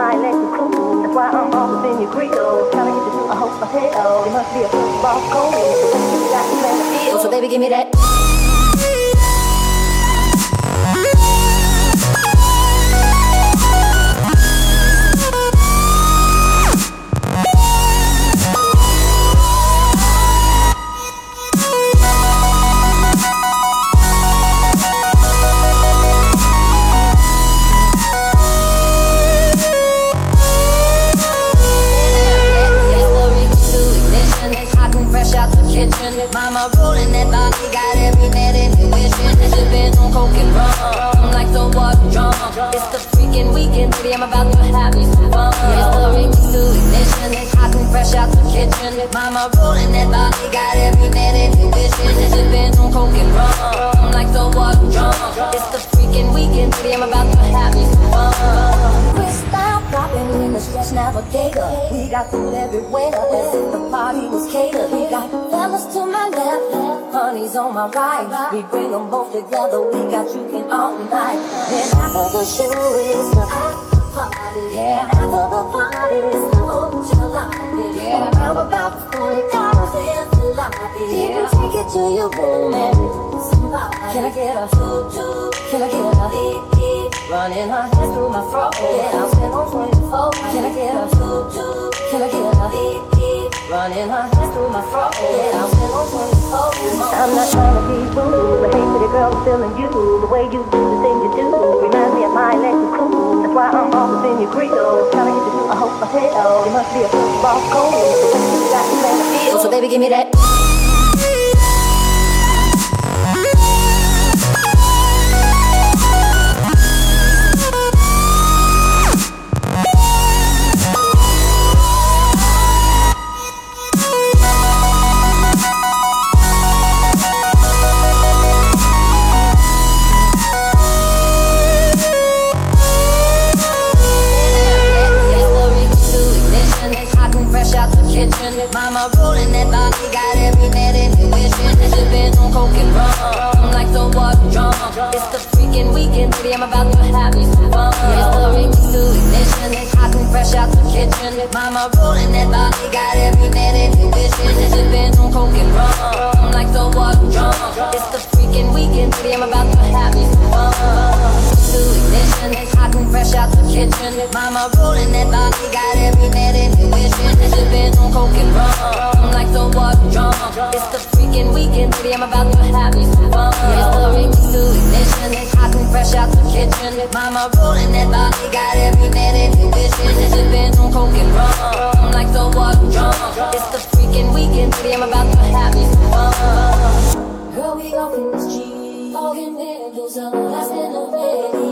mind let you cool. That's why I'm always in your grill, trying to get you to a whole hotel. It must be a football cold, you got to play the field. So baby, give me that. Mama rolling that body, got every man in the wishing. Sipping on coke and rum, I'm like the water drum. It's the freaking weekend, baby, I'm about to have me some fun. It's the remix to ignition, hot and fresh out the kitchen. Mama rolling that body, got every man in the wishing. Sipping on coke and rum, I'm like the water drum. It's the freaking weekend, baby, I'm about to have me some fun. Crystal popping in the Stretch Navigator. We got food everywhere, as if the party was catered. We got fellas to my left, honey's on my right. We bring them both together, we got you in all night. And after the show is the after party. Yeah, after the party is the hotel lobby. Yeah, I'm about 40 hours in the lobby. Yeah, take it to your room and somebody. Can I get a choo-choo? Can I get a beep-beep? Running her hands through my fro. Yeah, I'm spent on 24. Can I get a choo-choo? Can I get a beep-beep? Running her hands through my fro. Yeah, I'm spent on 24. I'm not trying to be rude, but hey, pretty girl, I'm feeling you. The way you do the things you do reminds me of mine, let you cool. That's why I'm always in your grill, trying to get you to a whole hotel. It must be a football cold, you got to play the field. So baby, give me that. Mama rolling that body, got every man in the wishing. Sipping on coke and rum, I'm like the water drum. It's the freaking weekend, baby, I'm about to have me some fun. It's the remix to ignition, hot and fresh out the kitchen. Mama rolling that body, got every man in the wishing. Sipping on coke and rum, I'm like the water drum. It's the freaking weekend, baby, I'm about to have me some fun. To ignition, hot and fresh out the kitchen. Mama rolling that body, got every man in the wishing. Sipping on coke and rum, I'm like the water drum. It's the freaking weekend, baby, I'm about to have me some fun. It's the remix to ignition, hot and fresh out the kitchen. Mama rolling that body, got every man in the wishing. Sipping on coke and rum, I'm like the water drum. It's the freaking weekend, baby, I'm about to have me some fun. Girl, we off in the street, talking windows up, lasting already.